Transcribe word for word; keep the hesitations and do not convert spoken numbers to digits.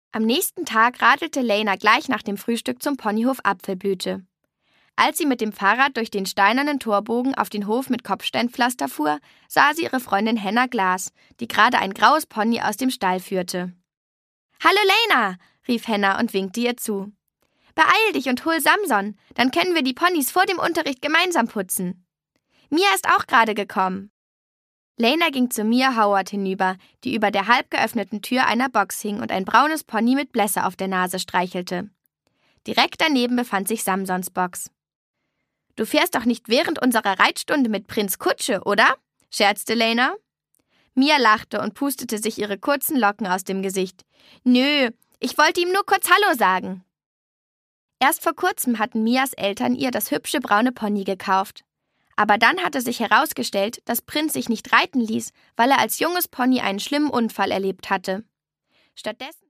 Am nächsten Tag radelte Lena gleich nach dem Frühstück zum Ponyhof Apfelblüte. Als sie mit dem Fahrrad durch den steinernen Torbogen auf den Hof mit Kopfsteinpflaster fuhr, sah sie ihre Freundin Henna Glas, die gerade ein graues Pony aus dem Stall führte. »Hallo Lena«, rief Henna und winkte ihr zu. »Beeil dich und hol Samson, dann können wir die Ponys vor dem Unterricht gemeinsam putzen. Mia ist auch gerade gekommen.« Lena ging zu Mia Howard hinüber, die über der halb geöffneten Tür einer Box hing und ein braunes Pony mit Blässe auf der Nase streichelte. Direkt daneben befand sich Samsons Box. »Du fährst doch nicht während unserer Reitstunde mit Prinz Kutsche, oder?« scherzte Lena. Mia lachte und pustete sich ihre kurzen Locken aus dem Gesicht. »Nö, ich wollte ihm nur kurz Hallo sagen.« Erst vor kurzem hatten Mias Eltern ihr das hübsche braune Pony gekauft. Aber dann hatte sich herausgestellt, dass Prinz sich nicht reiten ließ, weil er als junges Pony einen schlimmen Unfall erlebt hatte. Stattdessen